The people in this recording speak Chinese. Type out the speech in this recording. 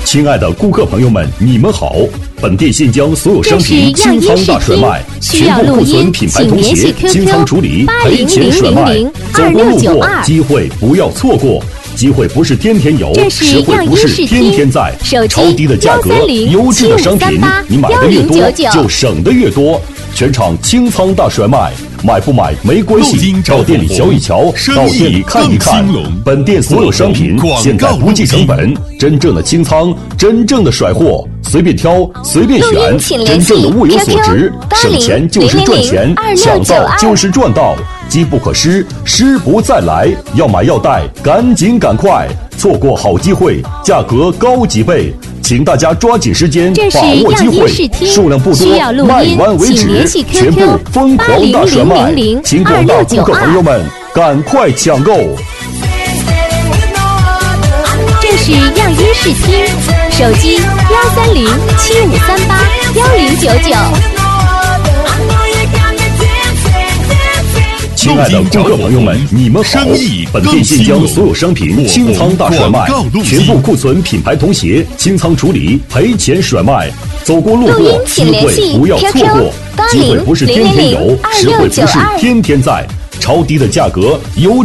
亲爱的顾客朋友们，你们好！本店现将所有商品清仓大甩卖，全部库存品牌童鞋清仓处理，赔钱甩卖。走过路过，机会不要错过。机会不是天天有，实惠不是天天在。超低的价格，优质的商品，你买的越多就省的越多。全场清仓大甩卖，买不买没关系，到店里瞧一瞧，到店里看一看。本店所有商品现在不计成本，真正的清仓，真正的甩货，随便挑，随便选，真正的物有所值，省钱就是赚钱，抢到就是赚到。机不可失，失不再来。要买要带，赶紧赶快，错过好机会，价格高几倍。请大家抓紧时间，把握机会，数量不多，卖完为止，全部疯狂大甩卖，请广大顾客朋友们赶快抢购。 这是样衣视听，手机13075381099。 亲爱的顾客朋友们，你们好！本店现将所有商品清仓大甩卖，全部库存品牌童鞋清仓处理，赔钱甩卖。走过路过，机会不要错过。机会不是天天有，实惠不是天天在。超低的价格，优